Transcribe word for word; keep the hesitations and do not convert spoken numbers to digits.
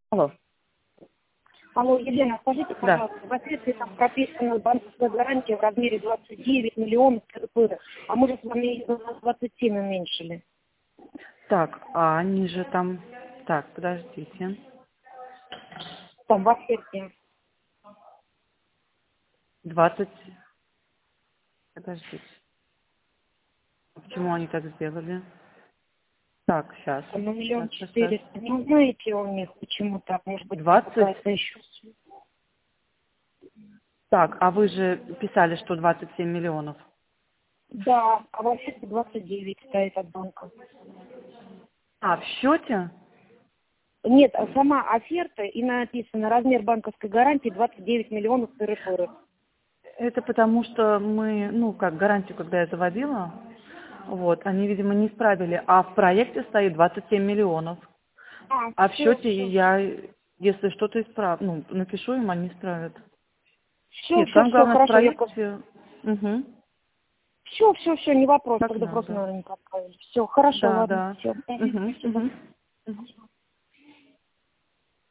Алло. Алло, Елена, скажите, Да. пожалуйста, в ответе там прописана банковская гарантия в размере двадцать девять миллионов ТРП, а мы же с вами ее на двадцать семь уменьшили. Так, а они же там... Так, подождите. Там в оферте. двадцать... Подождите. Почему они так сделали? Так, сейчас. Там на миллион Сейчас, сейчас, сейчас. четыреста. Не знаете у них, почему так? Может быть, там двадцать? какая-то еще... Так, а вы же писали, что двадцать семь миллионов. Да, а в оферте двадцать девять стоит от банка. А, в счете? Нет, а сама оферта и написано размер банковской гарантии двадцать девять миллионов ТРП. Это потому что мы, ну, как гарантию, когда я заводила, вот, они, видимо, не исправили, а в проекте стоит двадцать семь миллионов. А, А в все, счете все. я, если что-то исправ, ну, напишу им, они исправят. Все, Нет, все, там все, главное в хорошо, я просто... проекте, угу, Все, все, все, не вопрос, как тогда просто, надо. наверное, не подправили. Все, хорошо, Да, ладно, да. все. Угу, Спасибо. угу.